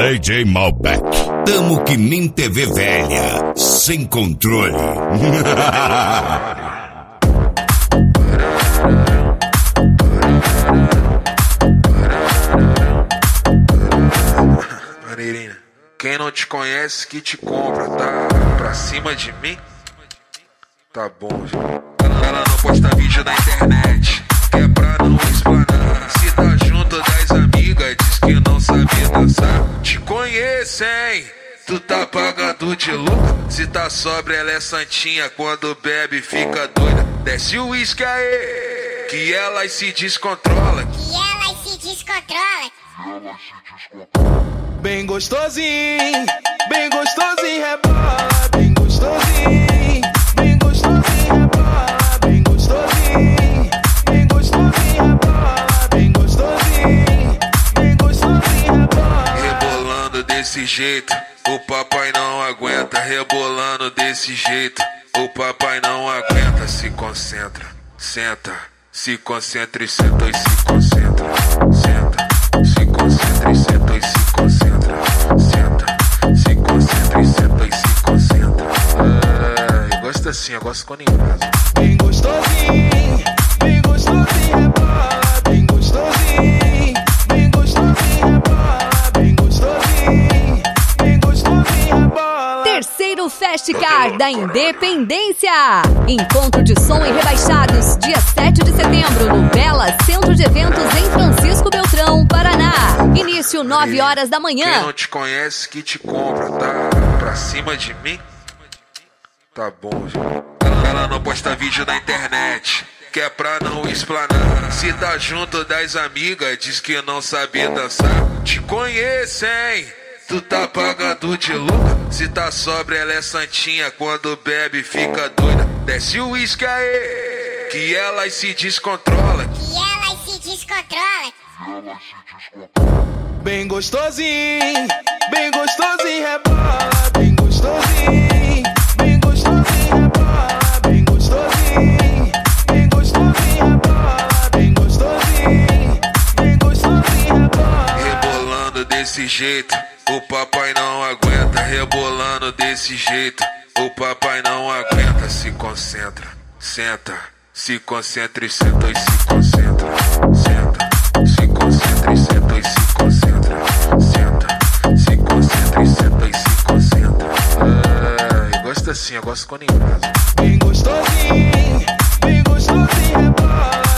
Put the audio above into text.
DJ Malbec. Tamo que nem TV velha, sem controle. Maneirinha, quem não te conhece que te compra, tá pra cima de mim? Tá bom, já. Ela não posta vídeo na internet, que é pra não explanar. Se tá junto das amigas, diz que não sabe dançar. Te conheço, hein? Tu tá pagando de louco. Se tá sóbria, ela é santinha. Quando bebe, fica doida. Desce o uísque aí, que ela se descontrola. Bem gostosinho, rebola. Bem gostosinho, rebola. Bem gostosinho, rebola. Bem gostosinho, rebola. Rebolando desse jeito, o papai não aguenta. Rebolando desse jeito, o papai não aguenta. Se concentra, senta. Se concentra e senta e se concentra. Senta, se concentra e senta e se concentra. Senta, se concentra e senta e se concentra. Eu gosto assim, eu gosto quando embrasa. Bem gostosinho, rebola. Bem gostosinho, rebola. Bem gostosinho, rebola. Terceiro Festcar da Independência. Encontro de som e rebaixados, dia 7 de setembro, no Bela Centro de Eventos, em Francisco Beltrão, Paraná. Início 9 horas da manhã. Quem não te conhece que te compra, tá pra cima de mim? Tá bom, já. Ela não posta vídeo na internet, que é pra não explanar. Se tá junto das amigas, diz que não sabe dançar. Te conheço, hein? Tu tá pagando de louca. Se tá sóbria, ela é santinha. Quando bebe, fica doida. Desce o uísque aí, que ela se descontrola. Bem gostosinho, rebola. Bem gostosinho, rebola. Bem gostosinho, rebola. Bem gostosinho, rebola. Rebolando desse jeito, o papai não aguenta. Rebolando desse jeito, o papai não aguenta. Se concentra, senta. Se concentra e senta e se concentra. Senta, se concentra e senta e se concentra. Senta, se concentra e senta e se concentra. Eu gosto assim, eu gosto quando embrasa. Bem gostosinho, rebola.